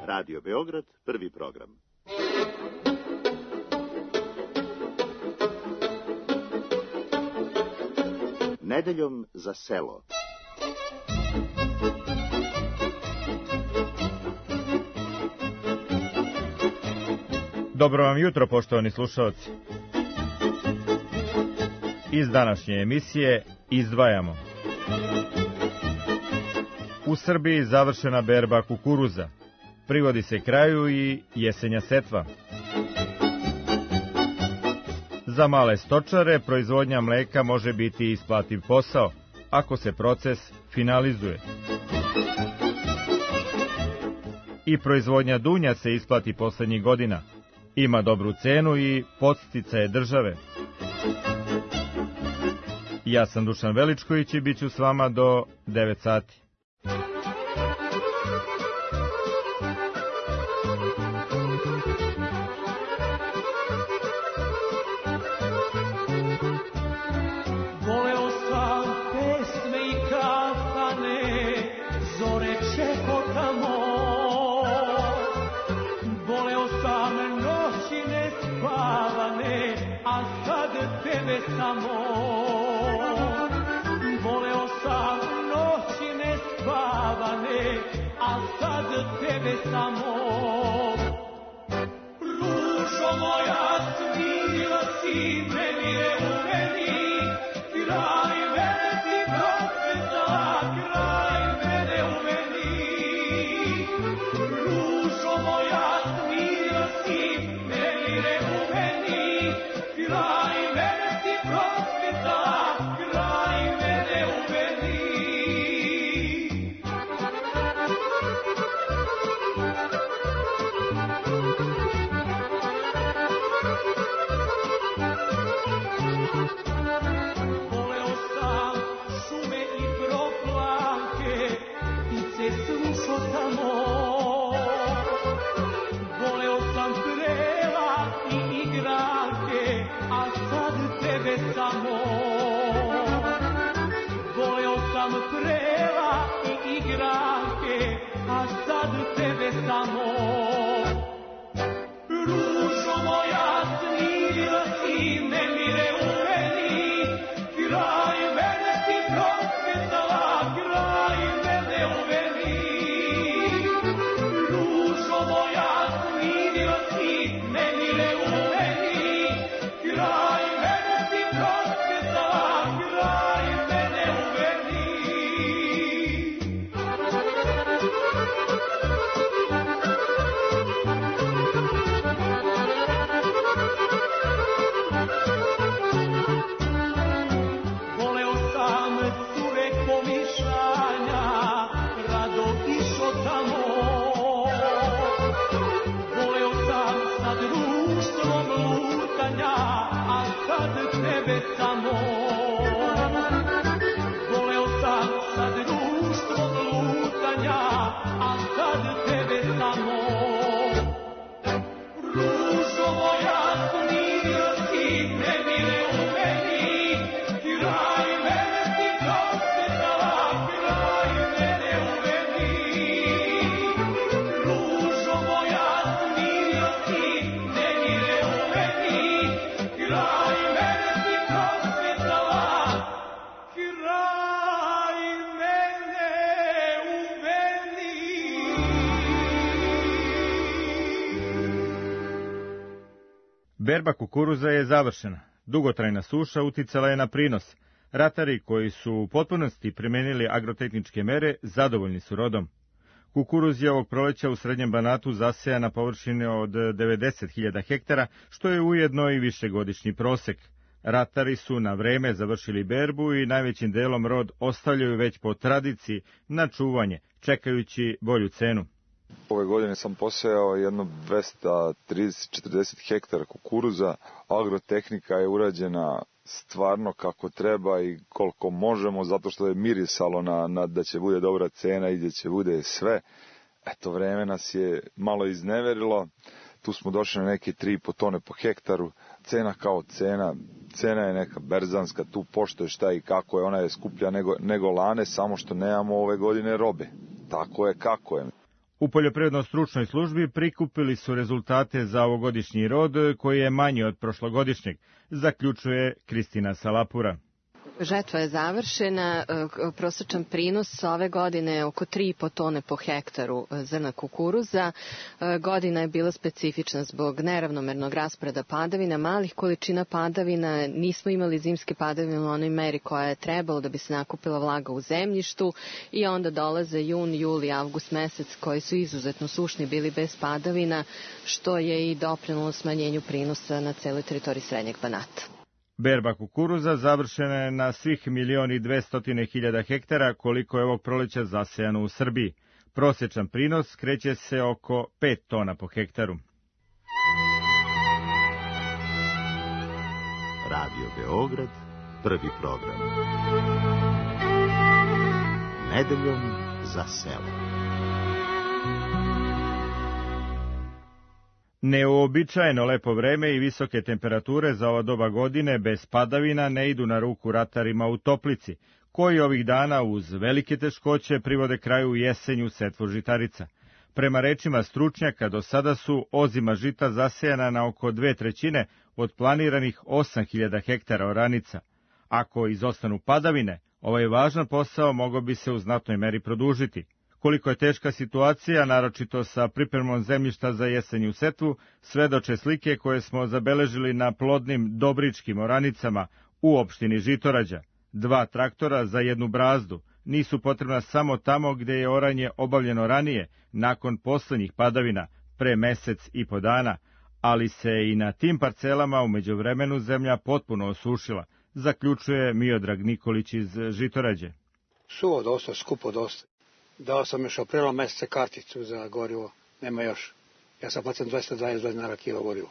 Radio Beograd, prvi program. Nedeljom za selo. Dobro vam jutro, poštovani slušalci. Iz današnje emisije izdvajamo. U Srbiji završena berba kukuruza. Privodi se kraju i jesenja setva. Za male stočare proizvodnja mleka može biti isplativ posao, ako se proces finalizuje. I proizvodnja dunja se isplati poslednjih godina. Ima dobru cenu i podsticaje države. Ja sam Dušan Veličković i bit ću s vama do 9 sati. Voleo sam pesme i kafane, zore čekotamo. Voleo sam noći nespavane, a sad tebe samo. Voleo sam noći nespavane, a sad tebe samo. Ružo moja, smila si nemire u meni, kraj mene si prosvetala, kraj mene u meni. Ružo moja, smila si nemire u meni, kraj mene si prosvetala, kraj mene u meni. Voleo sam šume i proplanke, ptice slušao tamo. Voleo sam prela i igranke, a sad tebe samo. Voleo sam prela i igranke, a sad tebe samo. Ružo moja, snila si nemire u meni, kraj mene si prosvetala, kraj mene u meni. Ružo moja, snila si nemire u meni, kraj mene si prosvetala, kraj mene u meni. Voleo sam cure pomišanja, rado išao tamo. Voleo sam sa društvom lutanja, a sad tebe samo. Voleo sam sa društvom lutanja, a sad tebe samo. Ružo moja, snila si nemire u meni, kraj mene si prosvetala, kraj mene u meni. Ružo moja, snila si nemire u meni, kraj mene si prosvetala, kraj mene u meni. Berba kukuruza je završena. Dugotrajna suša uticala je na prinos. Ratari koji su u potpunosti primenili agrotehničke mere zadovoljni su rodom. Kukuruz je ovog proleća u Srednjem Banatu zaseja na površini od 90.000 hektara, što je ujedno i višegodišnji prosek. Ratari su na vreme završili berbu i najvećim delom rod ostavljaju već po tradiciji na čekajući bolju cenu. Ove godine sam posejao jedno 230-40 hektara kukuruza. Agrotehnika je urađena stvarno kako treba i koliko možemo, zato što je mirisalo na da će bude dobra cena i da će bude sve. Eto, vreme nas je malo izneverilo. Tu smo došli na neke 3,5 tone po hektaru. Cena kao cena je neka berzanska, tu pošto je šta i kako je, ona je skuplja nego lane, samo što nemamo ove godine robe. Tako je kako je. U poljoprivredno-stručnoj službi prikupili su rezultate za ovogodišnji rod, koji je manji od prošlogodišnjeg, zaključuje Kristina Salapura. Žetva je završena, prosječan prinos ove godine je oko 3,5 tone po hektaru zrna kukuruza. Godina je bila specifična zbog neravnomernog rasporeda padavina, malih količina padavina, nismo imali zimske padavine u onoj meri koja je trebalo da bi se nakupila vlaga u zemljištu i onda dolaze jun, juli, avgust mesec koji su izuzetno sušni bili bez padavina, što je i doprinelo smanjenju prinosa na celoj teritoriji Srednjeg Banata. Berba kukuruza završena je na svih 1.200.000 hektara koliko je ovog proleća zasejano u Srbiji. Prosječan prinos kreće se oko 5 tona po hektaru. Radio Beograd, prvi program. Nedeljom za selo. Neuobičajeno lepo vreme i visoke temperature za ova doba godine bez padavina ne idu na ruku ratarima u Toplici, koji ovih dana uz velike teškoće privode kraju jesenju setvu žitarica. Prema rečima stručnjaka, do sada su ozima žita zasejana na oko 2/3 od planiranih 8.000 hektara oranica. Ako izostanu padavine, ovaj važan posao mogao bi se u znatnoj meri produžiti. Koliko je teška situacija, naročito sa pripremom zemljišta za jesenju setvu, svedoče slike koje smo zabeležili na plodnim dobričkim oranicama u opštini Žitorađa. 2 traktora za jednu brazdu nisu potrebna samo tamo gde je oranje obavljeno ranije, nakon poslednjih padavina, pre mesec i po dana, ali se i na tim parcelama u međuvremenu zemlja potpuno osušila, zaključuje Miodrag Nikolić iz Žitorađe. Suvo dosta, skupo dosta. Dao sam još aprila meseca karticu za gorivo, nema još. Ja sam placen 222 dinara kilo gorivo.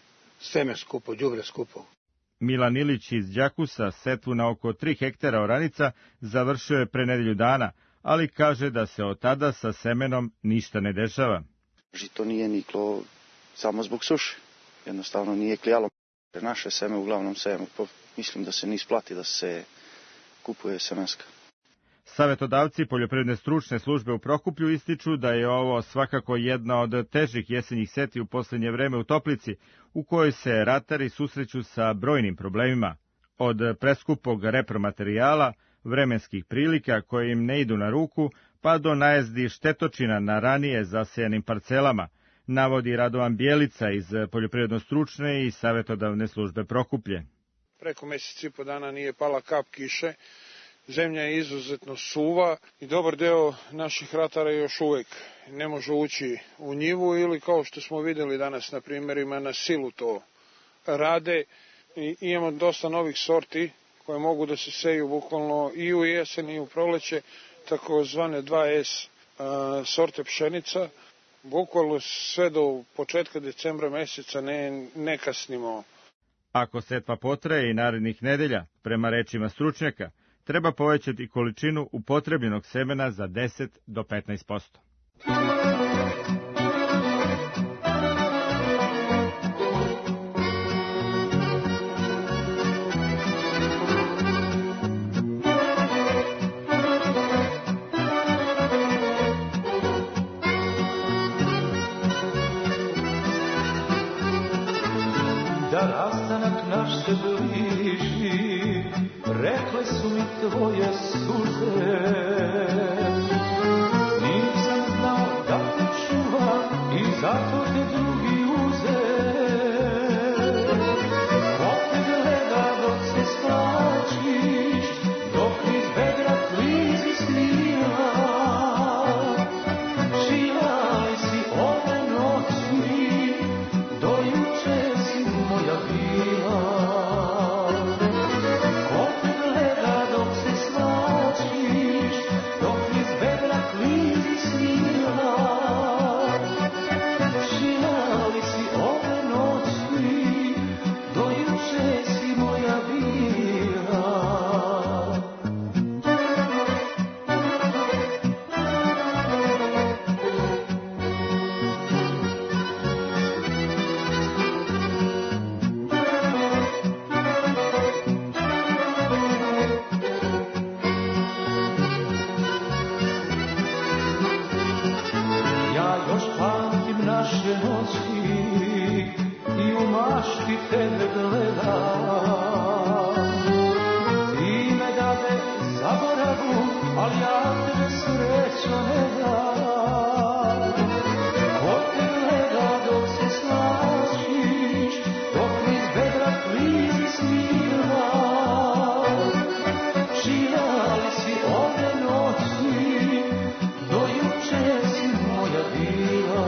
Seme skupo, đubre skupo. Milan Ilić iz Đakusa setvu na oko 3 hektara oranica završio je pre nedelju dana, ali kaže da se od tada sa semenom ništa ne dešava. Žito nije niklo samo zbog suše, jednostavno nije klijalo. Naše seme uglavnom sejemo, mislim da se ne isplati da se kupuje semenska. Savetodavci poljoprivredne stručne službe u Prokuplju ističu da je ovo svakako jedna od težih jesenjih setvi u posljednje vreme u Toplici, u kojoj se ratari susreću sa brojnim problemima. Od preskupog repromaterijala, vremenskih prilika koje im ne idu na ruku, pa do najezdi štetočina na ranije zasejanim parcelama, navodi Radovan Bjelica iz poljoprivredno-stručne i savetodavne službe Prokuplje. Preko mjesec i po dana nije pala kap kiše. Zemlja je izuzetno suva i dobar deo naših ratara još uvek ne može ući u njivu ili kao što smo vidjeli danas na primjerima na silu to rade. I imamo dosta novih sorti koje mogu da se seju bukvalno i u jesen i u proleće, takozvane 2S sorte pšenica. Bukvalno sve do početka decembra meseca ne kasnimo. Ako setva potraje i narednih nedelja, prema rečima stručnjaka, treba povećati količinu upotrebljenog semena za 10 do 15%. Da rastanak naš se bliži, rekle su mi tvoje suze. Nisam znao da te čuvam i zato te drugi uze. Ko te gleda dok se splačiš, dok iz vedra klizi snija. Žila si ove noći, do juče si moja bila. Žila li si ove pamtim naše noći i u mašti tebe gledam. Ti me dade zaboravu, ali ja tebe srećo ne dam. Ko te gleda dok se slačiš, dok niz vedra klizi snima, čija li si ove noći, do juče si moja bila.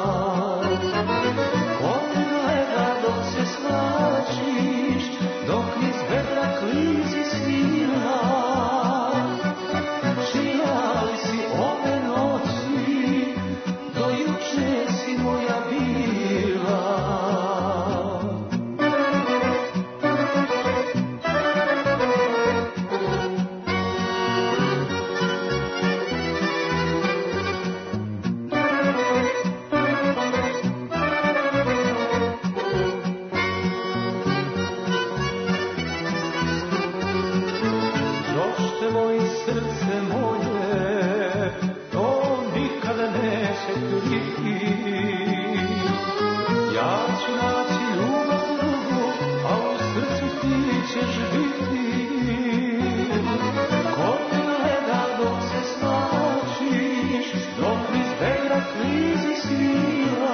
Ko te gleda dok se slačiš, dok niz vedra klizi snima, čija li si ove noći, do juče si moja bila. Još te moje srce moje, to nikada neće kriti. Ja ću naći ljubav drugu, a u srcu ti ćeš biti. Ko te gleda dok se slačiš, dok niz vedra klizi snima,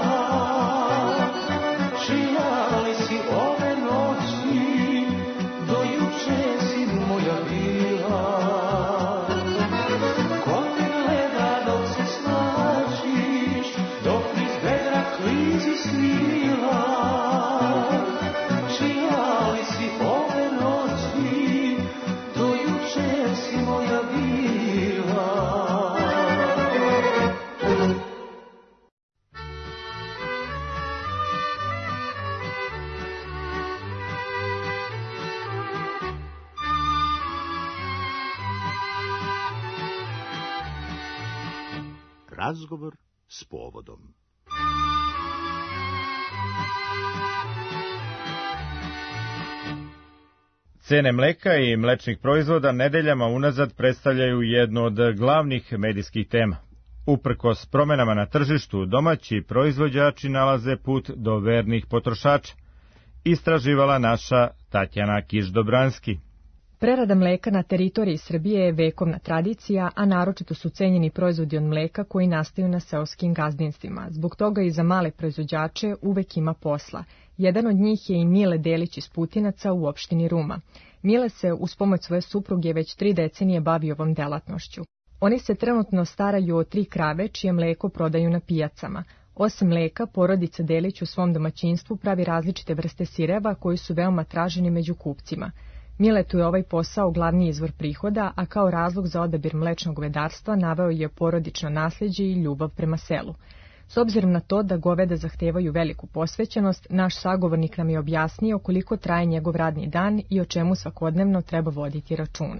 čija li si ove noći, do juče si moja bila. Ko te gleda dok se slačiš, dok niz vedra klizi snima, čija li si ove noći, do juče si moja bila. Razgovor s povodom. Cene mleka i mlečnih proizvoda nedeljama unazad predstavljaju jednu od glavnih medijskih tema. Uprkos promenama na tržištu, domaći proizvođači nalaze put do vernih potrošača. Istraživala naša Tatjana Kiš-Dobranski. Prerada mleka na teritoriji Srbije je vekovna tradicija, a naročito su cenjeni proizvodi od mleka koji nastaju na seoskim gazdinstvima. Zbog toga i za male proizvođače uvek ima posla. Jedan od njih je i Mile Delić iz Putinaca u opštini Ruma. Mile se uz pomoć svoje supruge već 3 decenije bavi ovom delatnošću. Oni se trenutno staraju o 3 krave čije mleko prodaju na pijacama. Osim mleka, porodica Delić u svom domaćinstvu pravi različite vrste sireva koji su veoma traženi među kupcima. Miletu je ovaj posao glavni izvor prihoda, a kao razlog za odabir mlečnog govedarstva naveo je porodično nasljeđe i ljubav prema selu. S obzirom na to da goveda zahtevaju veliku posvećenost, naš sagovornik nam je objasnio koliko traje njegov radni dan i o čemu svakodnevno treba voditi računa.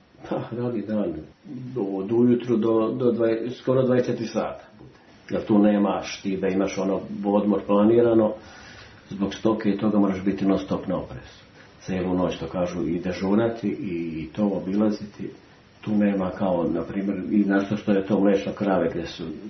Radni dan od ujutru do skoro 24 sata. Jer tu nemaš ti da imaš odmor planirano, zbog stoke i toga moraš biti non stop na oprezu. Celu noć, to kažu, i dežurati i to obilaziti. Tu nema kao, na primjer, i našto što je to mlečno krave gdje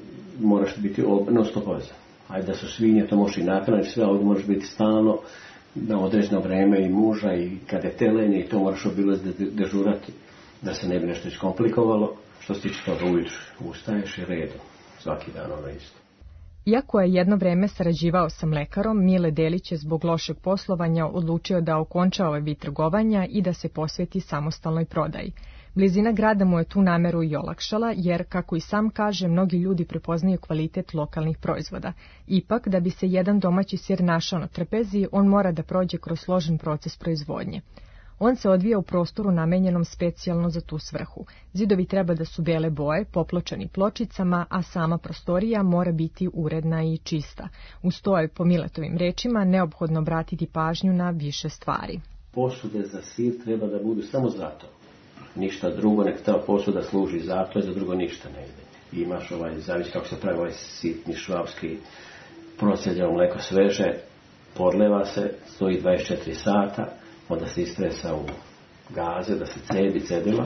moraš biti non stop oprezan. Ajde da su svinje, to možeš i naknaditi sve, ovdje možeš biti stalno na određeno vreme i muža i kada je telenje i to moraš obilaziti, dežurati da se ne bi nešto iskomplikovalo. Što se tiče toga, ujutru ustaješ i redom, svaki dan isto. Iako je jedno vreme sarađivao sa mlekarom, Mile Delić je zbog lošeg poslovanja odlučio da okonča ovaj vid trgovanja i da se posveti samostalnoj prodaji. Blizina grada mu je tu nameru i olakšala, jer, kako i sam kaže, mnogi ljudi prepoznaju kvalitet lokalnih proizvoda. Ipak, da bi se jedan domaći sir našao na trpezi, on mora da prođe kroz složen proces proizvodnje. On se odvija u prostoru namenjenom specijalno za tu svrhu. Zidovi treba da su bele boje, popločani pločicama, a sama prostorija mora biti uredna i čista. Uz to je, po Miletovim rečima, neophodno obratiti pažnju na više stvari. Posude za sir treba da budu samo zato. Ništa drugo, nek ta posuda služi za to, za drugo ništa ne ide. Imaš zavisi kako se pravi sitni švabski procedjeno mleko sveže, podleva se, stoji 24 sata, onda se istresa u gaze, da se cedi cedila,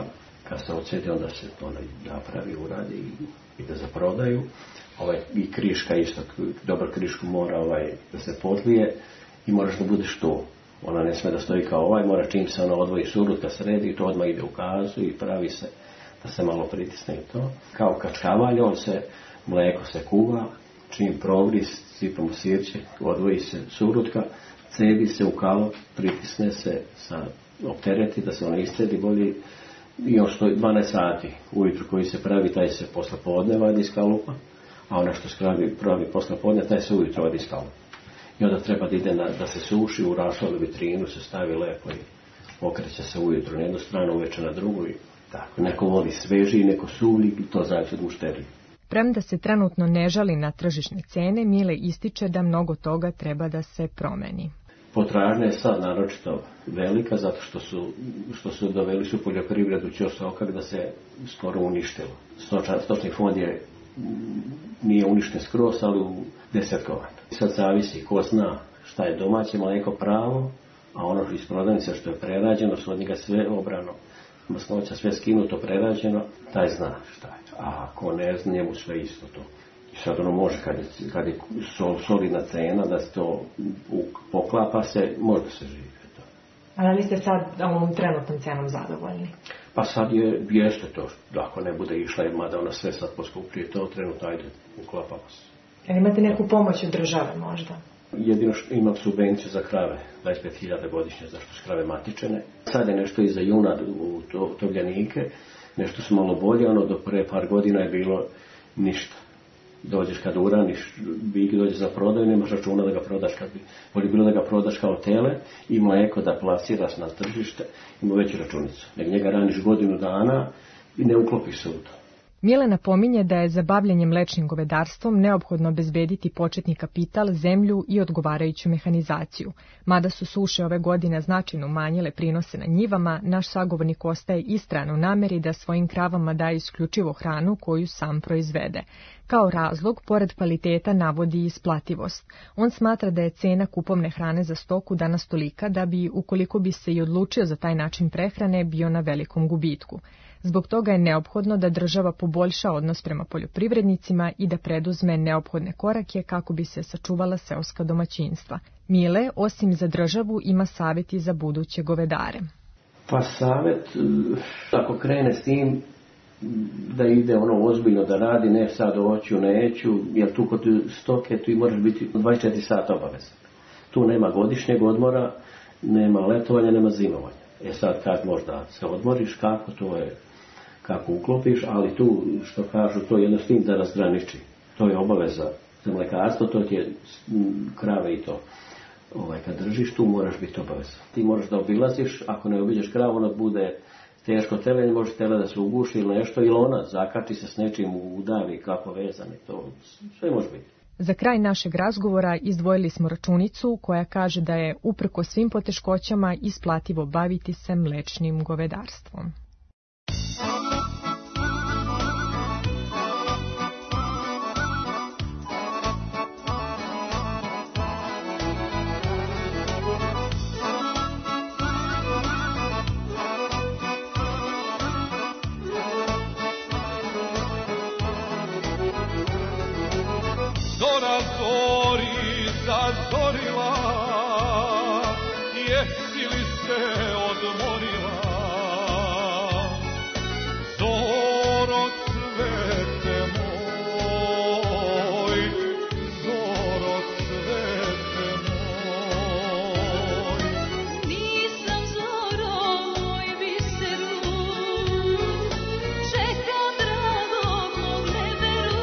kad se odsjede, onda se to napravi, uradi i da za prodaju. I kriška isto, dobar krišku mora da se potlije i moraš da budeš tu. Ona ne sme da stoji kao mora čim se ona odvoji surutka, sredi, to odmah ide u kazu i pravi se da se malo pritisne i to. Kao kačkavalj, mleko se kuva, čim provri, sipamo sirće, odvoji se surutka, cedi se u kalu, pritisne se, optereti da se ona iscedi bolje. I još 12 sati ujutru koji se pravi, taj se posle podne vadi iz kalupa, a ona što se pravi posle podne, taj se ujutro vadi iz kalupa. I onda treba da ide da se suši u rašlalu vitrinu, se stavi lepo i okreće se ujutro na jednu stranu, uveče na drugu i tako. Neko voli sveži, neko suli i to zavisi od mušterije. Premda se trenutno ne žali na tržišne cene, Mile ističe da mnogo toga treba da se promeni. Potražnja je sad naročito velika zato što su doveli su poljoprivredu ćorsokak da se skoro uništilo. Stočni fond nije uništen skroz, ali u desetkovan. Sad zavisi ko zna šta je domaće mleko pravo, a ono iz prodavnice što je prerađeno, su od njega sve obrano, masnoća sve skinuto, prerađeno, taj zna šta je. A ako ne zna, njemu sve isto to. I sad ono može, kad je solidna cena, da se to poklapa se, možda se živi. Ali li ste sad ovom trenutnom cenom zadovoljni? Pa sad jeste to, ako ne bude išla, mada ona sve sad poskupljuje, to trenutno ajde, uklapamo se. Imate neku pomoć od države možda? Jedino što imam subvenciju za krave, 25.000 godišnje, zašto su krave matičene. Sad je nešto i za juna u tovljanike, nešto su malo bolje, do pre par godina je bilo ništa. Dođeš kad uraniš, dođeš za prodaju, nemaš računa da ga prodaš, kad bi bolje bilo da ga prodaš kao tele i mleko da plasiraš na tržište, ima veću računicu. Nek njega raniš godinu dana i ne uklopiš se u to. Mile napominje da je za bavljanje mlečnim govedarstvom neophodno obezbediti početni kapital, zemlju i odgovarajuću mehanizaciju. Mada su suše ove godine značajno umanjile prinose na njivama, naš sagovornik ostaje istran u nameri da svojim kravama daje isključivo hranu koju sam proizvede. Kao razlog, pored kvaliteta, navodi isplativost. On smatra da je cena kupovne hrane za stoku danas tolika da bi, ukoliko bi se i odlučio za taj način prehrane, bio na velikom gubitku. Zbog toga je neophodno da država poboljša odnos prema poljoprivrednicima i da preduzme neophodne korake kako bi se sačuvala seoska domaćinstva. Mile, osim za državu, ima savjeti za buduće govedare. Pa savjet, ako krene s tim, da ide ozbiljno da radi, ne sad hoću, neću, jer tu kod stoke tu moraš biti 24 sata obavezan. Tu nema godišnjeg odmora, nema letovanja, nema zimovanja. Sad kad možda se odmoriš, kako to je, kako uklopiš, ali tu što kažu, to je jednostavno da razgraniči. To je obaveza za mlekarstvo, to ti je krave i to. Kad držiš, tu moraš biti obaveza. Ti moraš da obilaziš, ako ne obiđeš kravu, onda bude teško tele, može tele da se uguši ili nešto, ili ona zakači se s nečim u udavi, kako vezani, to sve može biti. Za kraj našeg razgovora izdvojili smo računicu koja kaže da je uprko svim poteškoćama isplativo baviti se mlečnim govedarstvom. Zora zori zazorila, jesi li se odmorila? Zoro cvete moj, zoro cvete moj. Nisam zoro moj biseru, čekam dragog mog neveru.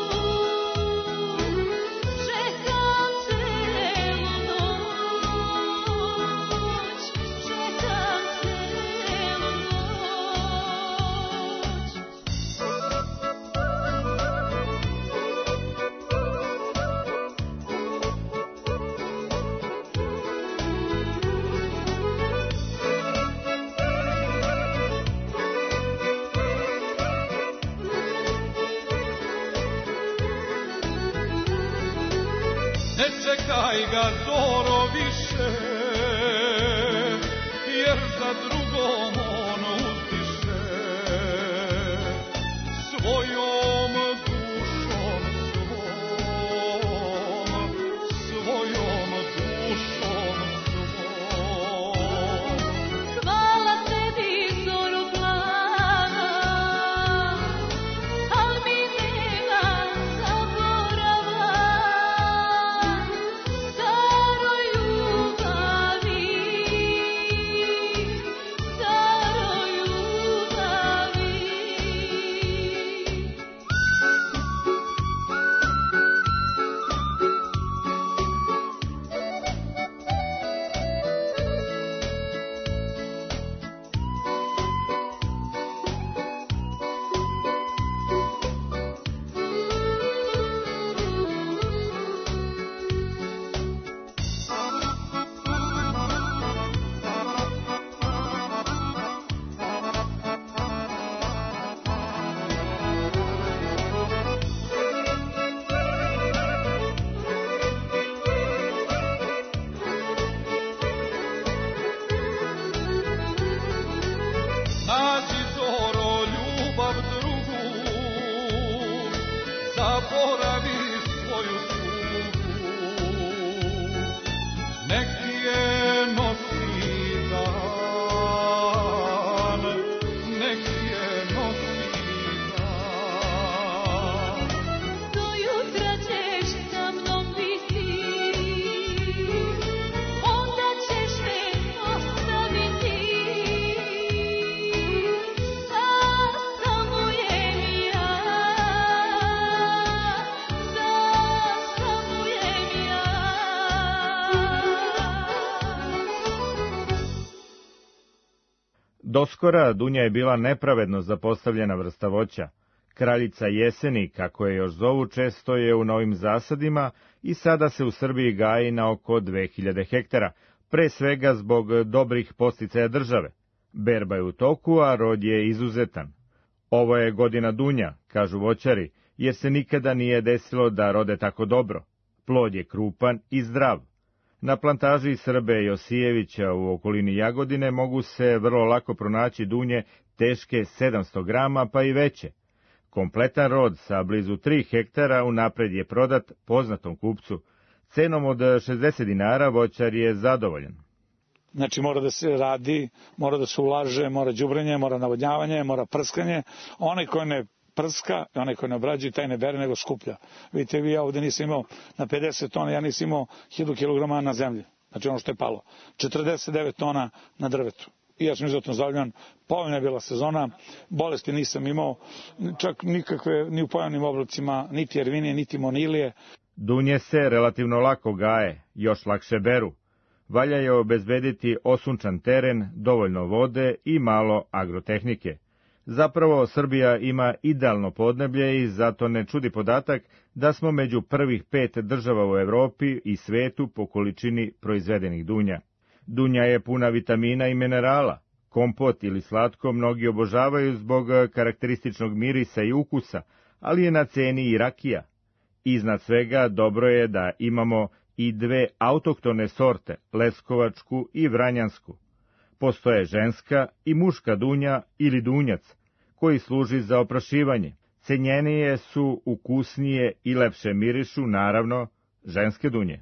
Ne čekaj ga zoro više, jer za drugom on uzdiše. Doskora Dunja je bila nepravedno zapostavljena vrsta voća. Kraljica jeseni, kako je još zovu, često je u novim zasadima i sada se u Srbiji gaji na oko 2000 hektara, pre svega zbog dobrih podsticaja države. Berba je u toku, a rod je izuzetan. Ovo je godina dunja, kažu voćari, jer se nikada nije desilo da rode tako dobro. Plod je krupan i zdrav. Na plantaži Srbe Josijevića u okolini Jagodine mogu se vrlo lako pronaći dunje teške 700 grama pa i veće. Kompletan rod sa blizu 3 hektara unapred je prodat poznatom kupcu. Cenom od 60 dinara voćar je zadovoljan. Znači mora da se radi, mora da se ulaže, mora đubrenje, mora navodnjavanje, mora prskanje. Onaj koji ne prska, onaj koji ne obrađuje, taj ne bere nego skuplja. Vidite, ja ovde nisam imao na 50 tona, ja nisam imao 1000 kilograma na zemlji. Znači ono što je palo. 49 tona na drvetu. I ja sam izuzetno zadovoljan. Povoljna je bila sezona, bolesti nisam imao, čak nikakve, ni u pojavnim oblacima, niti jervinije, niti monilije. Dunje se relativno lako gaje, još lakše beru. Valja je obezbediti osunčan teren, dovoljno vode i malo agrotehnike. Zapravo, Srbija ima idealno podneblje i zato ne čudi podatak da smo među prvih 5 država u Evropi i svetu po količini proizvedenih dunja. Dunja je puna vitamina i minerala. Kompot ili slatko mnogi obožavaju zbog karakterističnog mirisa i ukusa, ali je na ceni i rakija. Iznad svega dobro je da imamo i 2 autohtone sorte, leskovačku i vranjansku. Postoje ženska i muška dunja ili dunjac, koji služi za oprašivanje. Cenjenije su, ukusnije i lepše mirišu, naravno, ženske dunje.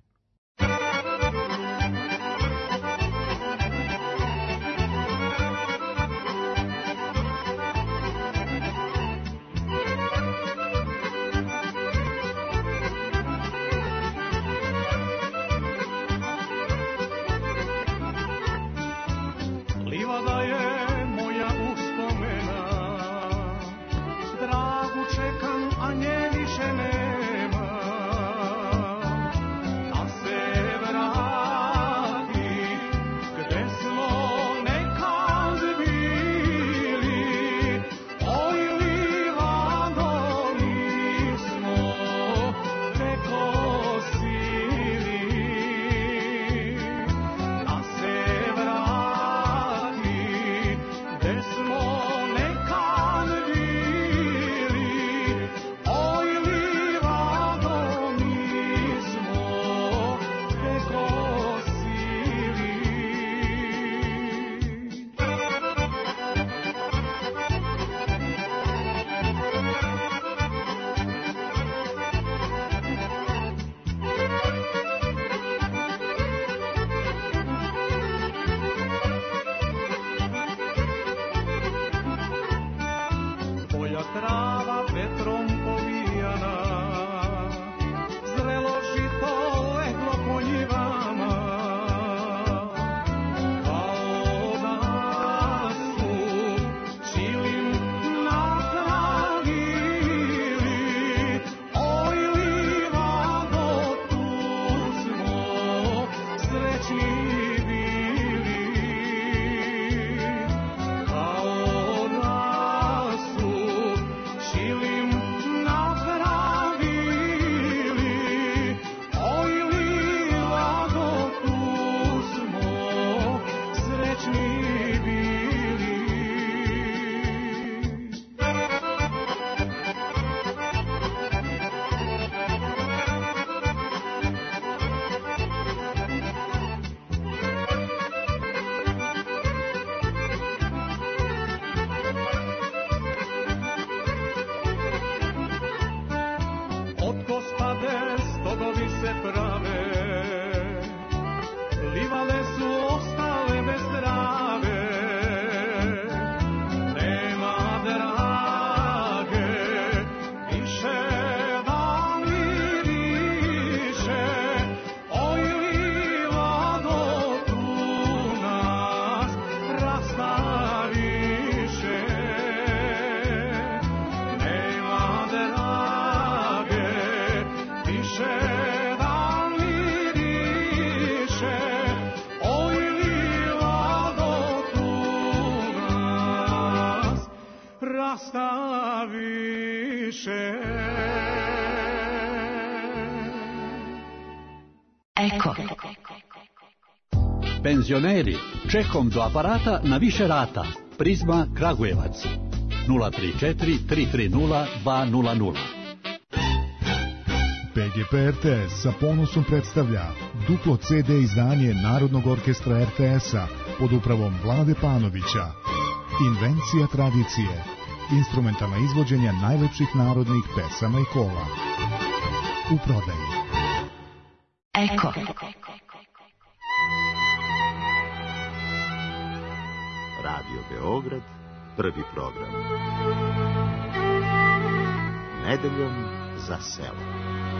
Više dan Eko. Penzioneri, čekom do aparata na više rata. Prizma Kragujevac 034 330 200. PGP RTS sa ponosom predstavlja duplo CD izdanje Narodnog orkestra RTS-a pod upravom Vlade Panovića. Invencija tradicije. Instrumentalna izvođenja najlepših narodnih pesama i kola. U prodaji. Eko. Radio Beograd, prvi program. Nedeljom za selo.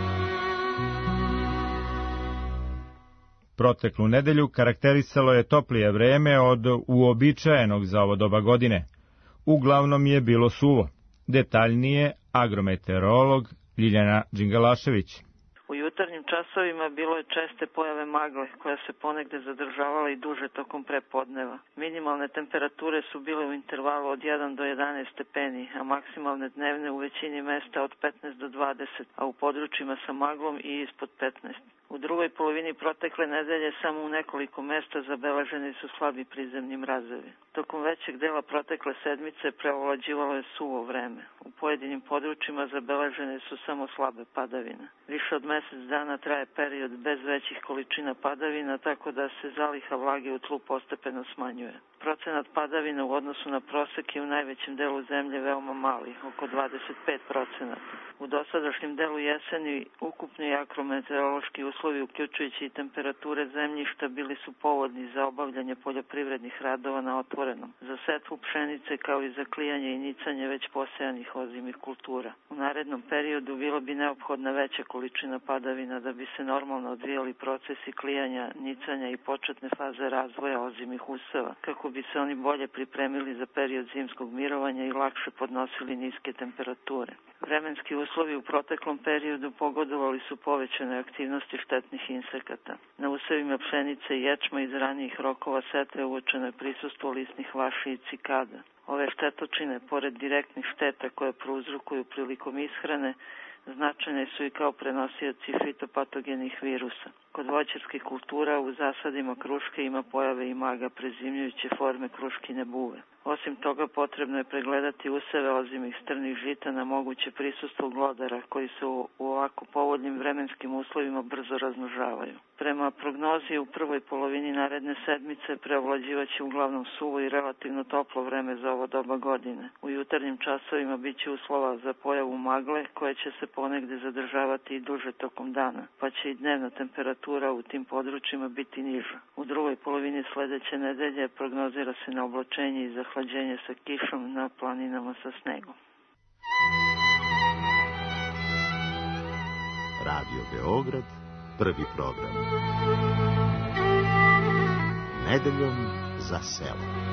Proteklu nedelju karakterisalo je toplije vreme od uobičajenog za ovo doba godine. Uglavnom je bilo suvo. Detaljnije agrometeorolog Ljiljana Đingalašević. U jutarnjim časovima bilo je česte pojave magle, koja se ponegde zadržavala i duže tokom prepodneva. Minimalne temperature su bile u intervalu od 1 do 11 stepeni, a maksimalne dnevne u većini mesta od 15 do 20, a u područjima sa maglom i ispod 15. U drugoj polovini protekle nedelje samo u nekoliko mesta zabeleženi su slabi prizemni mrazevi. Tokom većeg dela protekle sedmice preovlađivalo je suvo vreme. U pojedinim područjima zabeležene su samo slabe padavine. Više od mesec dana traje period bez većih količina padavina, tako da se zaliha vlage u tlu postepeno smanjuje. Procenat padavina u odnosu na prosek je u najvećem delu zemlje veoma mali, oko 25%. U dosadašnjem delu jeseni ukupni agrometeorološki uslovi, uključujući i temperature zemljišta, bili su povodni za obavljanje poljoprivrednih radova na otvorenom, za setvu pšenice kao i za klijanje i nicanje već posejanih ozimih kultura. U narednom periodu bilo bi neophodna veća količina padavina da bi se normalno odvijali procesi klijanja, nicanja i početne faze razvoja ozimih useva, kako bi se oni bolje pripremili za period zimskog mirovanja i lakše podnosili niske temperature. Vremenski uslovi u proteklom periodu pogodovali su povećane aktivnosti štetnih insekata. Na usevima pšenice i ječma iz ranijih rokova setve uočeno je prisustvo lisnih vaši i cikada. Ove štetočine, pored direktnih šteta koje prouzrokuju prilikom ishrane, značajne su i kao prenosioci fitopatogenih virusa. Kod voćarskih kultura u zasadima kruške ima pojave i maga prezimljujuće forme kruškine buve. Osim toga, potrebno je pregledati useve ozimih strnih žita na moguće prisustvo glodara koji se u ovako povoljnim vremenskim uslovima brzo razmnožavaju. Prema prognozi u prvoj polovini naredne sedmice preovlađivaće uglavnom suvo i relativno toplo vreme za ovo doba godine. U jutarnjim časovima biće uslova za pojavu magle koja će se ponegde zadržavati i duže tokom dana, pa će i dnevna temperatura u tim područjima biti niža. U drugoj polovini sledeće nedelje prognozira se na oblačenje i zahlađenje sa kišom na planinama sa snegom. Radio Beograd, prvi program. Nedeljom za selo.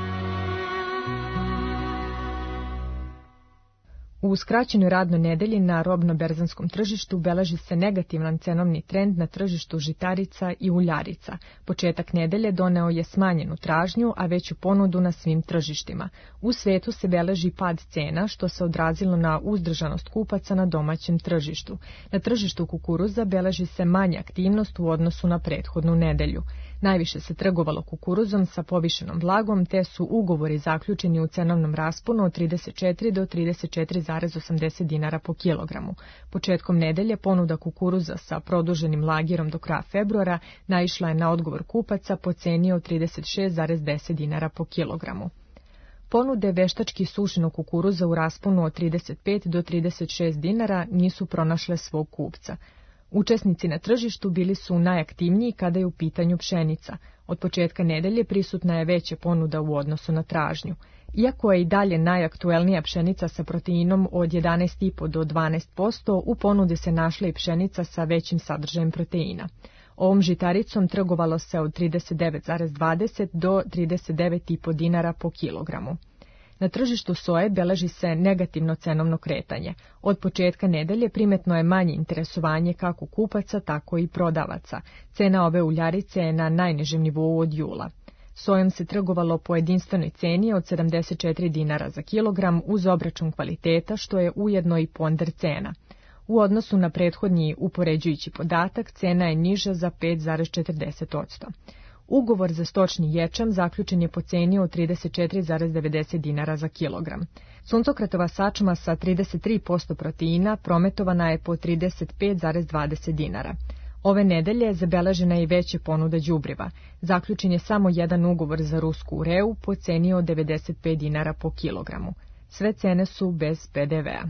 U skraćenoj radnoj nedelji na robno-berzanskom tržištu beleži se negativan cenovni trend na tržištu žitarica i uljarica. Početak nedelje doneo je smanjenu tražnju, a veću ponudu na svim tržištima. U svetu se beleži pad cena, što se odrazilo na uzdržanost kupaca na domaćem tržištu. Na tržištu kukuruza beleži se manja aktivnost u odnosu na prethodnu nedelju. Najviše se trgovalo kukuruzom sa povišenom vlagom, te su ugovori zaključeni u cenovnom rasponu od 34 do 34,80 dinara po kilogramu. Početkom nedelje ponuda kukuruza sa produženim lagirom do kraja februara naišla je na odgovor kupaca po ceni od 36,10 dinara po kilogramu. Ponude veštački sušenog kukuruza u rasponu od 35 do 36 dinara nisu pronašle svog kupca. Učesnici na tržištu bili su najaktivniji kada je u pitanju pšenica. Od početka nedelje prisutna je veća ponuda u odnosu na tražnju. Iako je i dalje najaktuelnija pšenica sa proteinom od 11,5 do 12%, u ponudi se našla i pšenica sa većim sadržajem proteina. Ovom žitaricom trgovalo se od 39,20 do 39,5 dinara po kilogramu. Na tržištu soje beleži se negativno cenovno kretanje. Od početka nedelje primetno je manje interesovanje kako kupaca, tako i prodavaca. Cena ove uljarice je na najnižem nivou od jula. Sojom se trgovalo po jedinstvenoj ceni od 74 dinara za kilogram uz obračun kvaliteta, što je ujedno i ponder cena. U odnosu na prethodni upoređujući podatak, cena je niža za 5,40%. Ugovor za stočni ječam zaključen je po ceni od 34,90 dinara za kilogram. Suncokretova sačma sa 33% proteina prometovana je po 35,20 dinara. Ove nedelje zabeležena je i veća ponuda đubriva. Zaključen je samo jedan ugovor za rusku ureu po ceni od 95 dinara po kilogramu. Sve cene su bez PDV-a.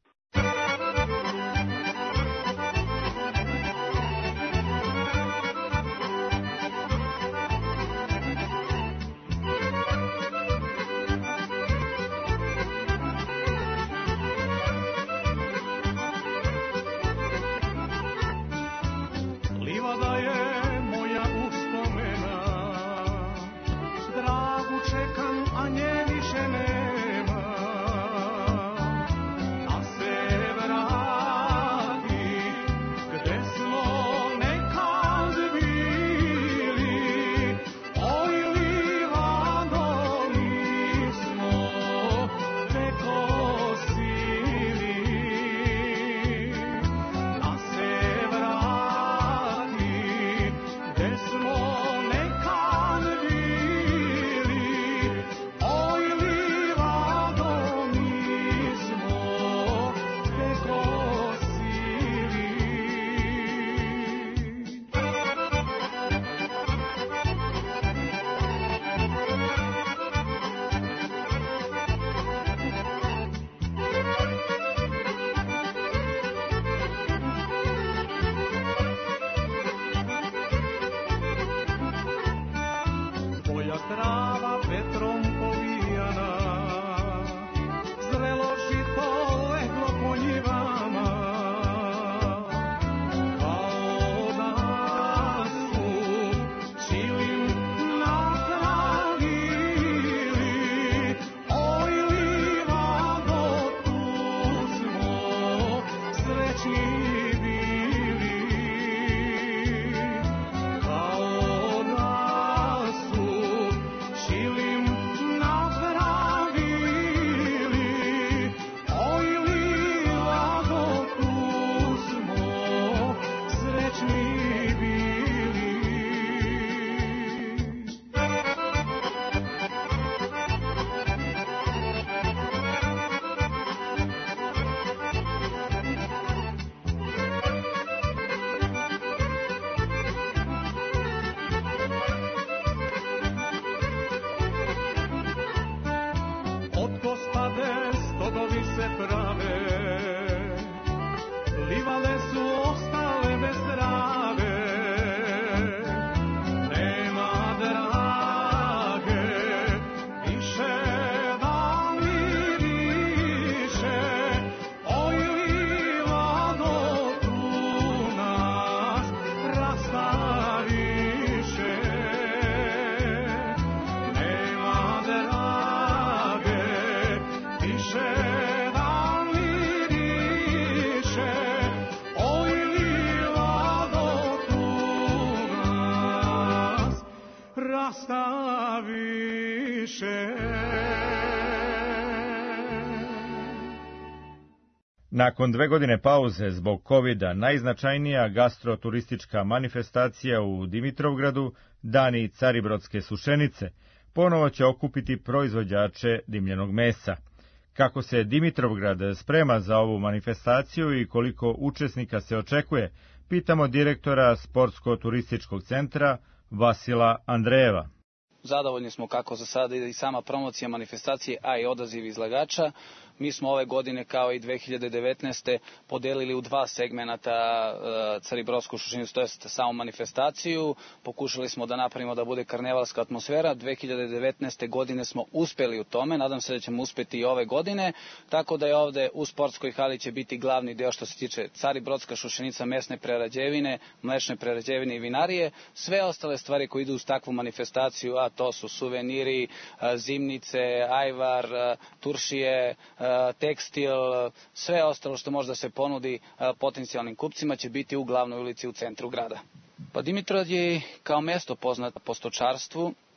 Nakon 2 godine pauze zbog COVID-a, najznačajnija gastroturistička manifestacija u Dimitrovgradu, Dani Caribrodske sušenice, ponovo će okupiti proizvođače dimljenog mesa. Kako se Dimitrovgrad sprema za ovu manifestaciju i koliko učesnika se očekuje, pitamo direktora Sportsko-turističkog centra Vasila Andrejeva. Zadovoljni smo kako za sada i sama promocija manifestacije, a i odaziv izlagača. Mi smo ove godine, kao i 2019. podelili u 2 segmenta Caribrodsku šušenicu, to jest samu manifestaciju. Pokušali smo da napravimo da bude karnevalska atmosfera. 2019. godine smo uspeli u tome, nadam se da ćemo uspeti i ove godine, tako da je ovde u sportskoj hali će biti glavni deo što se tiče Caribrodska šušenica, mesne prerađevine, mlečne prerađevine i vinarije. Sve ostale stvari koje idu uz takvu manifestaciju, a to su suveniri, zimnice, ajvar, turšije, tekstil, sve ostalo što može da se ponudi potencijalnim kupcima će biti u glavnoj ulici u centru grada. Pa Dimitrov je kao mesto poznat po stočarstvu,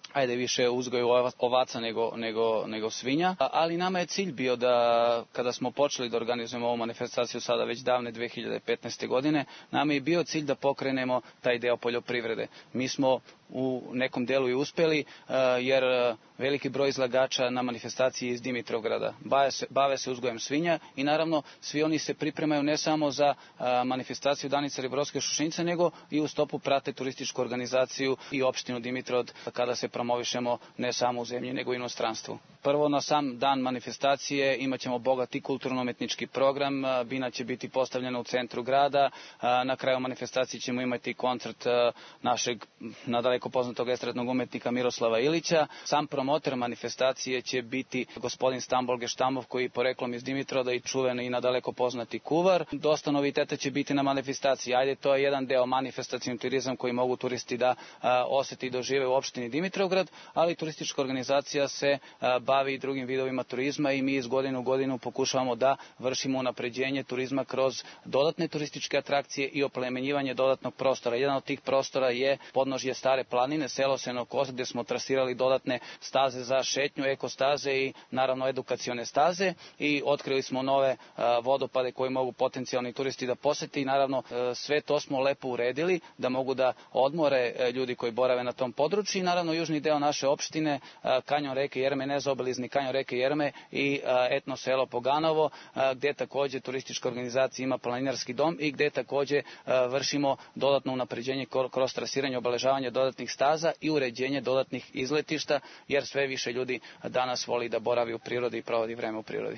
više uzgoju ovaca nego svinja, ali nama je cilj bio da kada smo počeli da organizujemo ovu manifestaciju sada već davne 2015. godine, nama je bio cilj da pokrenemo taj deo poljoprivrede. Mi smo u nekom delu i uspeli, jer veliki broj izlagača na manifestaciji iz Dimitrovgrada bave se uzgojem svinja i naravno svi oni se pripremaju ne samo za manifestaciju Dani Caribrovske Šušenice, nego i u stopu prate turističku organizaciju i opštinu Dimitrov kada se promovišemo ne samo u zemlji nego i u inostranstvu. Prvo, na sam dan manifestacije imat ćemo bogati kulturno-umetnički program, bina će biti postavljena u centru grada, na kraju manifestacije ćemo imati koncert našeg nadaleko poznatog estradnog umetnika Miroslava Ilića. Sam promotor manifestacije će biti gospodin Stambol Geštamov, koji je poreklom iz Dimitroda i čuveni i nadaleko poznati kuvar. Dosta noviteta će biti na manifestaciji. To je jedan deo manifestacijni turizam koji mogu turisti da oseti i dožive u opštini Dimitrovgrad, ali turistička organizacija se bavi i drugim vidovima turizma i mi iz godine u godinu pokušavamo da vršimo unapređenje turizma kroz dodatne turističke atrakcije i oplemenjivanje dodatnog prostora. Jedan od tih prostora je podnožje Stare planine, selo Senokoz, gde smo trasirali dodatne staze za šetnju, ekostaze i naravno edukacione staze i otkrili smo nove vodopade koje mogu potencijalni turisti da posete i naravno sve to smo lepo uredili da mogu da odmore ljudi koji borave na tom području i naravno južni deo naše opštine, kanjon reke Jerme, nezaobilizni kanjon reke Jerme i etno selo Poganovo, gde takođe turistička organizacija ima planinarski dom i gde takođe vršimo dodatno unapređenje kroz trasiranje, obeležavanje dodatnih staza i uređenje dodatnih izletišta, jer sve više ljudi danas voli da boravi u prirodi i provodi vreme u prirodi.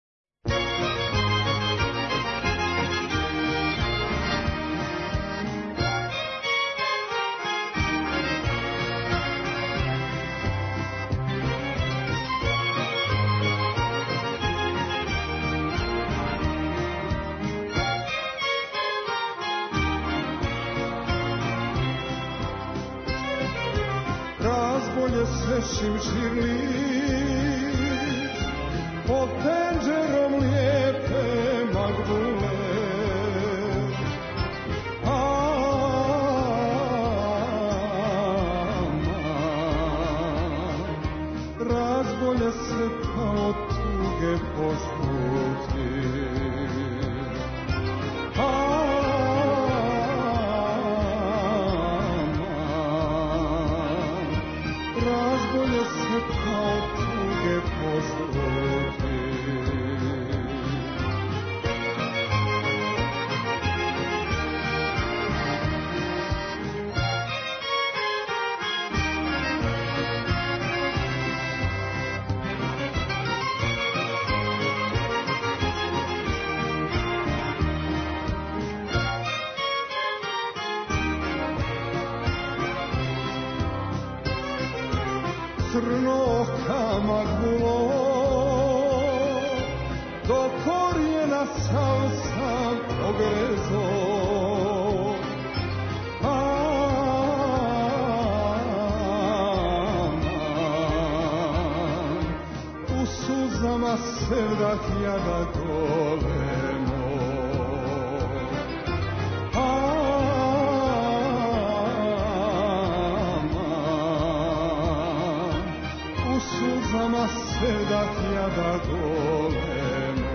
Razbolje se šimširli pod tenđerom lijepe Magdule. Razbolje se kao tuge posputi. Razbolje se kao tuge posputi. Crno Magdulo, do korijena sam ogrezo. U suzama sevdah jada golemo. Suzama sevdah jada golemo.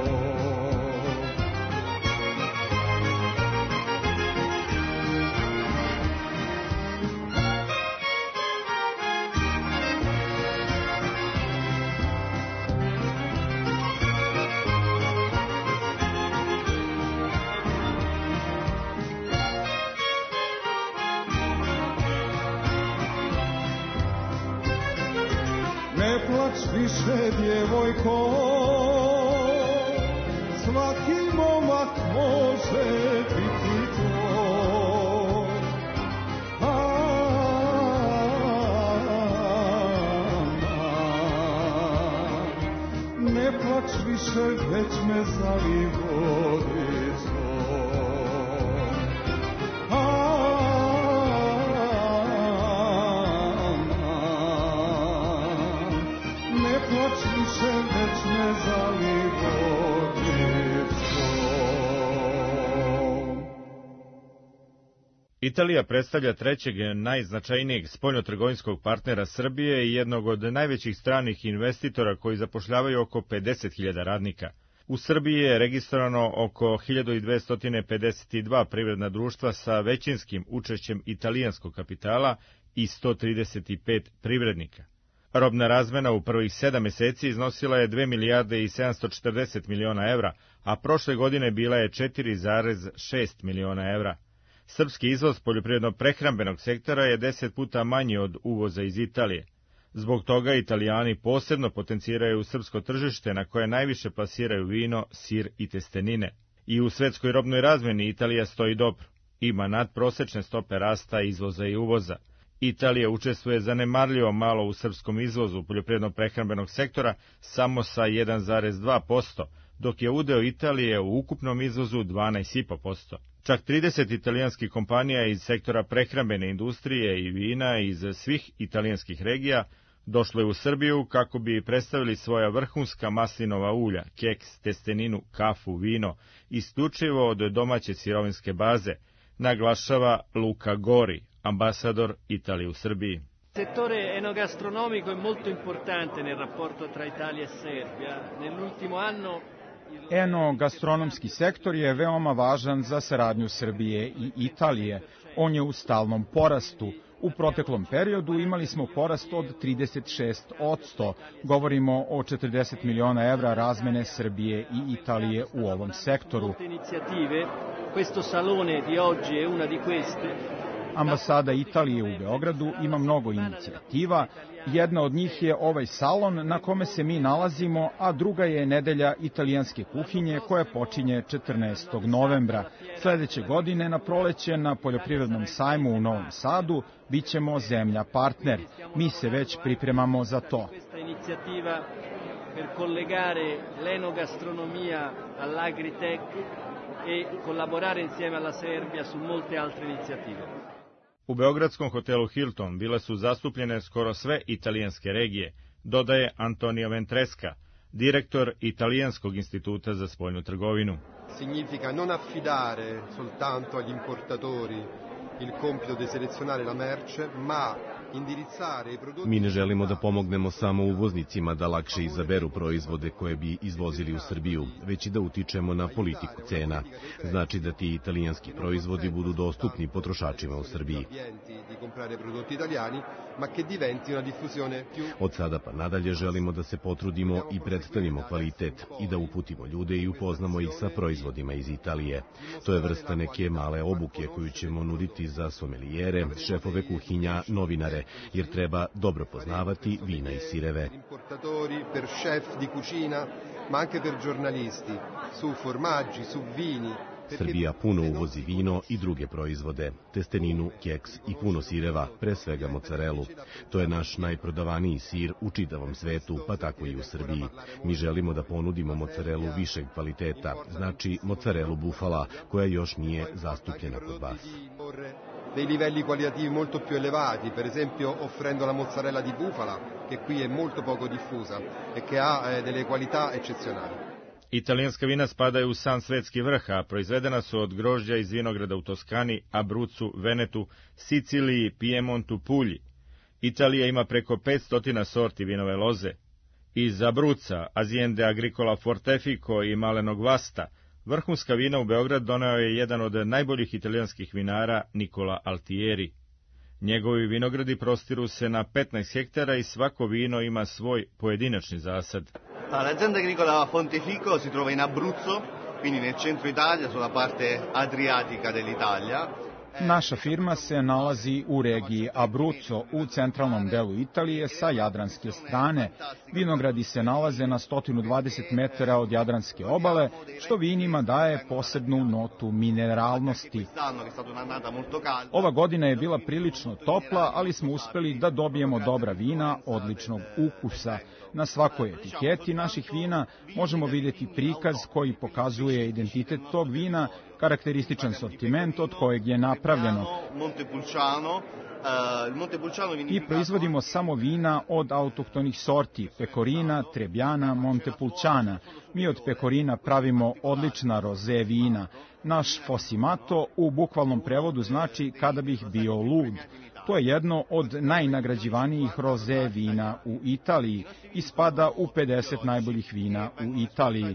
Ne plač više, djevojko, svaki momak može biti tvoj. Ne plač više, već me zali vodicom. Plač više, već me zali vodicom. Italija predstavlja trećeg najznačajnijeg spoljnotrgovinskog partnera Srbije i jednog od najvećih stranih investitora koji zapošljavaju oko 50.000 radnika. U Srbiji je registrovano oko 1252 privredna društva sa većinskim učešćem italijanskog kapitala i 135 privrednika. Robna razmena u prvih 7 meseci iznosila je 2 milijarde i 740 miliona evra, a prošle godine bila je 4,6 miliona evra. Srpski izvoz poljoprivredno-prehrambenog sektora je 10 puta manji od uvoza iz Italije. Zbog toga Italijani posebno potenciraju srpsko tržište na koje najviše plasiraju vino, sir i testenine. I u svetskoj robnoj razmeni Italija stoji dobro. Ima nadprosečne stope rasta izvoza i uvoza. Italija učestvuje zanemarljivo malo u srpskom izvozu poljoprivredno-prehrambenog sektora, samo sa 1,2%, dok je udeo Italije u ukupnom izvozu 12,5%. Čak 30 italijanskih kompanija iz sektora prehrambene industrije i vina iz svih italijanskih regija došlo je u Srbiju kako bi predstavili svoja vrhunska maslinova ulja, keks, testeninu, kafu, vino, isključivo od domaće sirovinske baze, naglašava Luca Gori, ambasador Italije u Srbiji. Il settore enogastronomico è molto importante nel rapporto tra Italia e Serbia. Nell'ultimo anno Enogastronomski sektor je veoma važan za saradnju Srbije i Italije. On je u stalnom porastu. U proteklom periodu imali smo porast od 36%. Govorimo o 40 miliona evra razmene Srbije i Italije u ovom sektoru. Questo salone di oggi è una di queste. Ambasada Italije u Beogradu ima mnogo inicijativa. Jedna od njih je ovaj salon na kome se mi nalazimo, a druga je nedelja italijanske kuhinje koja počinje 14. novembra. Sledeće godine na proleće na poljoprivrednom sajmu u Novom Sadu bićemo zemlja partner. Mi se već pripremamo za to. Per collegare l'enogastronomia all'agritech e collaborare insieme alla Serbia su molte altre iniziative. U beogradskom hotelu Hilton bile su zastupljene skoro sve italijanske regije, dodaje Antonio Ventresca, direktor Italijanskog instituta za spoljnu trgovinu. Significa non affidare soltanto agli importatori il compito di selezionare la merce, ma indirizzare i prodotti. Mi ne želimo da pomognemo samo uvoznicima da lakše izaberu proizvode koje bi izvozili u Srbiju, već i da utičemo na politiku cena. Znači da ti italijanski proizvodi budu dostupni potrošačima u Srbiji. Od sada pa nadalje želimo da se potrudimo i predstavimo kvalitet i da uputimo ljude i upoznamo ih sa proizvodima iz Italije. To je vrsta neke male obuke koju ćemo nuditi za somelijere, šefove kuhinja, novinare, jer treba dobro poznavati vina i sireve. Per chef di cucina, ma anche per giornalisti, su formaggi, su vini. Srbija puno uvozi vino i druge proizvode, testeninu, keks i puno sireva, pre svega mocarelu. To je naš najprodavaniji sir u čitavom svetu, pa tako i u Srbiji. Mi želimo da ponudimo mocarelu višeg kvaliteta, znači mocarelu bufala, koja još nije zastupljena kod vas. Dei livelli qualitativi molto più elevati, per esempio offrendo la mozzarella di bufala, che qui è molto poco diffusa e che ha delle qualità eccezionali. Italijanska vina spadaju u sam svetski vrh, a proizvedena su od grožđa iz vinograda u Toskani, Abruzzu, Venetu, Siciliji, Piemontu, Pulji. Italija ima preko 500 sorti vinove loze. Iz Abruzza, Aziende Agricola Fortefico i Malenog Vasta, vrhunska vina u Beograd doneo je jedan od najboljih italijanskih vinara, Nicola Altieri. Njegovi vinogradi prostiru se na 15 hektara i svako vino ima svoj pojedinačni zasad. L'azienda agricola Fortefico si trova in Abruzzo, quindi nel centro Italia, sulla parte adriatica dell'Italia. Naša firma se nalazi u regiji Abruzzo, u centralnom delu Italije sa jadranske strane. Vinogradi se nalaze na 120 metara od jadranske obale, što vinima daje posebnu notu mineralnosti. Ova godina je bila prilično topla, ali smo uspeli da dobijemo dobra vina odličnog ukusa. Na svakoj etiketi naših vina možemo vidjeti prikaz koji pokazuje identitet tog vina, karakterističan sortiment od kojeg je napravljeno. I proizvodimo samo vina od autohtonih sorti, pekorina, trebjana, montepulciana. Mi od pekorina pravimo odlična roze vina. Naš Fosimato u bukvalnom prevodu znači kada bih bio lud. To je jedno od najnagrađivanijih roze vina u Italiji i spada u 50 najboljih vina u Italiji.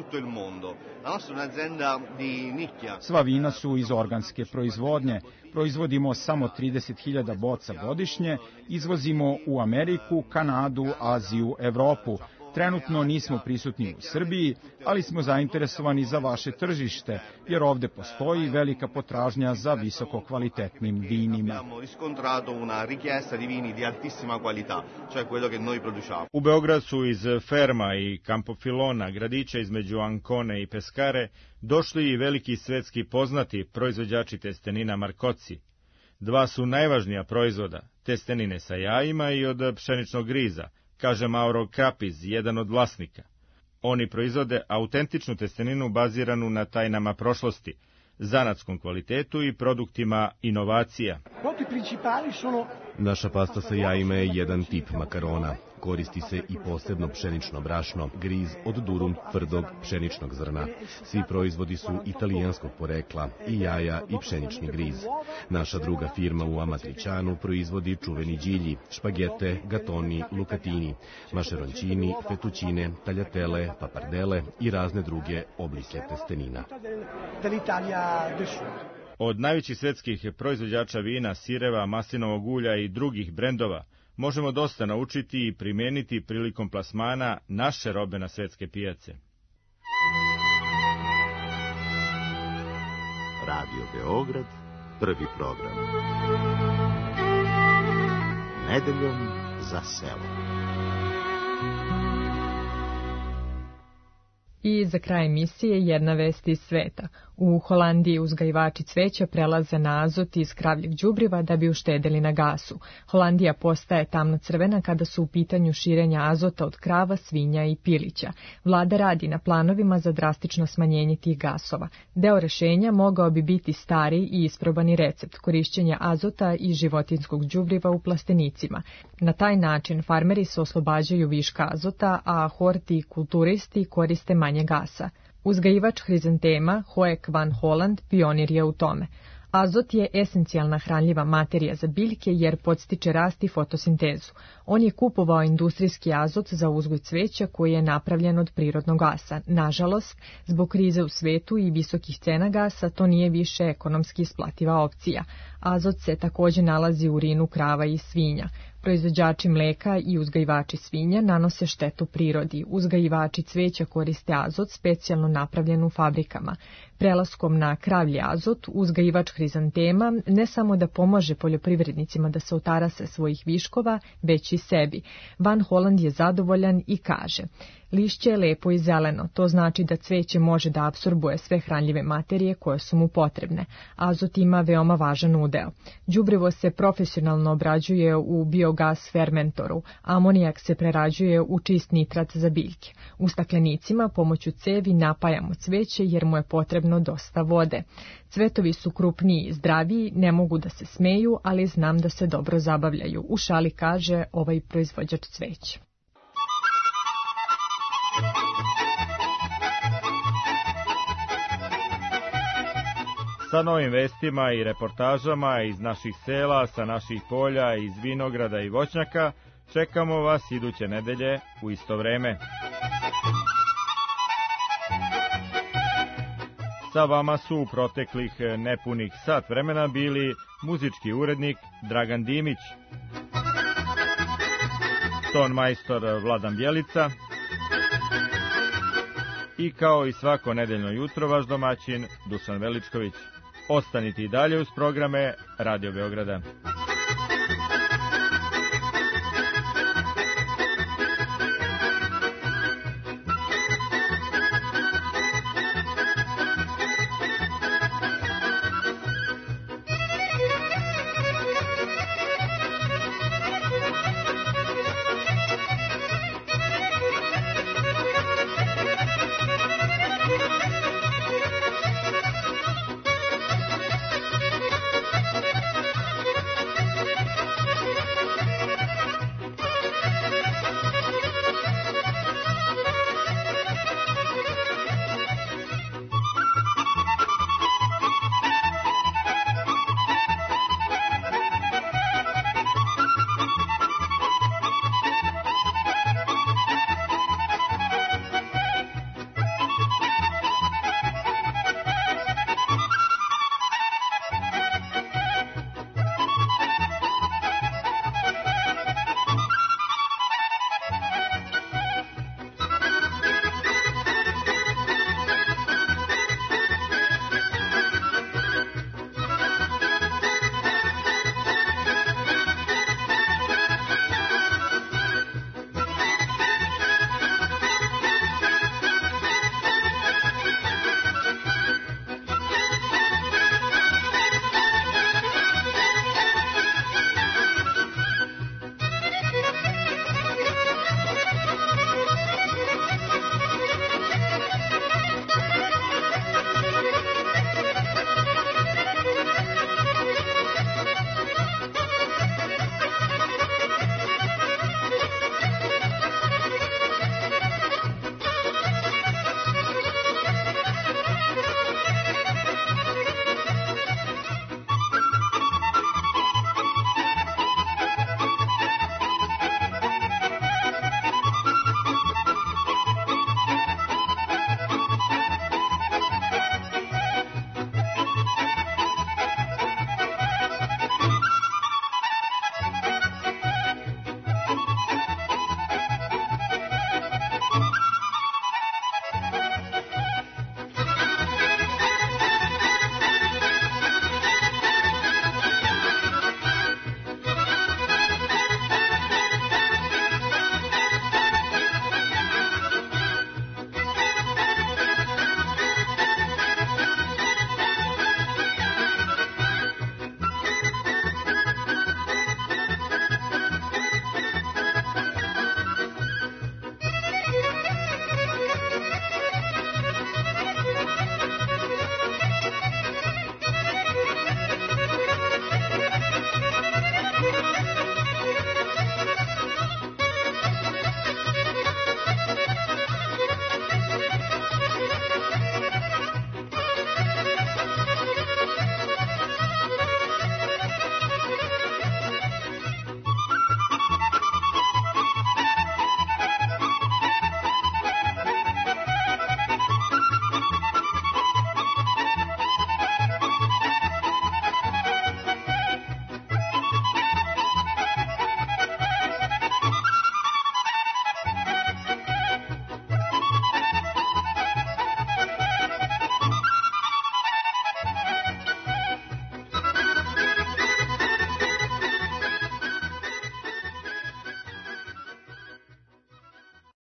Sva vina su iz organske proizvodnje. Proizvodimo samo 30.000 boca godišnje, izvozimo u Ameriku, Kanadu, Aziju, Evropu. Trenutno nismo prisutni u Srbiji, ali smo zainteresovani za vaše tržište, jer ovde postoji velika potražnja za visoko kvalitetnim vinima. U Beograd su iz Ferma i Campofilona, gradića između Ancone i Pescare, došli i veliki svetski poznati proizvođači testenina Marcoci. Dva su najvažnija proizvoda, testenine sa jajima i od pšeničnog griza, kaže Mauro Capiz, jedan od vlasnika. Oni proizvode autentičnu testeninu baziranu na tajnama prošlosti, zanatskom kvalitetu i produktima inovacija. Naša pasta sa jajima je jedan tip makarona. Koristi se i posebno pšenično brašno, griz od durum tvrdog pšeničnog zrna. Svi proizvodi su italijanskog porekla, i jaja i pšenični griz. Naša druga firma u Amatricianu proizvodi čuveni đilji, špagete, gatoni, lukatini, mašerončini, fetućine, taljatele, papardele i razne druge oblike testenina. Od najvećih svetskih proizvođača vina, sireva, maslinovog ulja i drugih brendova možemo dosta naučiti i primijeniti prilikom plasmana naše robe na svetske pijace. Radio Beograd, prvi program. Nedeljom za selo. I za kraj emisije jedna vest iz sveta. U Holandiji uzgajivači cveća prelaze na azot iz kravljeg đubriva da bi uštedeli na gasu. Holandija postaje tamno-crvena kada su u pitanju širenja azota od krava, svinja i pilića. Vlada radi na planovima za drastično smanjenje tih gasova. Deo rešenja mogao bi biti stari i isprobani recept korišćenja azota i životinskog đubriva u plastenicima. Na taj način farmeri se oslobađaju viška azota, a hortikulturisti koriste manje gasa. Uzgajivač hrizantema Hoek van Holland pionir je u tome. Azot je esencijalna hranljiva materija za biljke jer podstiče rast i fotosintezu. On je kupovao industrijski azot za uzgoj cveća koji je napravljen od prirodnog gasa. Nažalost, zbog krize u svetu i visokih cena gasa, to nije više ekonomski isplativa opcija. Azot se također nalazi u urinu krava i svinja. Proizvođači mleka i uzgajivači svinja nanose štetu prirodi. Uzgajivači cveća koriste azot specijalno napravljen u fabrikama. Prelaskom na kravlji azot, uzgajivač hrizantema ne samo da pomože poljoprivrednicima da se otarase svojih viškova, već i sebi. Van Holland je zadovoljan i kaže: lišće je lepo i zeleno, to znači da cveće može da apsorbuje sve hranljive materije koje su mu potrebne. Azot ima veoma važan udeo. Đubrivo se profesionalno obrađuje u biogas fermentoru, amonijak se prerađuje u čist nitrat za biljke. U staklenicima pomoću cevi napajamo cveće jer mu je potrebno dosta vode. Cvetovi su krupniji i zdraviji, ne mogu da se smeju, ali znam da se dobro zabavljaju, u šali kaže ovaj proizvođač cveća. Sa novim vestima i reportažama iz naših sela, sa naših polja, iz vinograda i voćnjaka, čekamo vas iduće nedelje u isto vreme. Sa vama su u proteklih nepunih sat vremena bili muzički urednik Dragan Dimić, ton majstor Vladan Bjelica i kao i svako nedeljno jutro vaš domaćin Dušan Veličković. Ostanite i dalje uz programe Radio Beograda.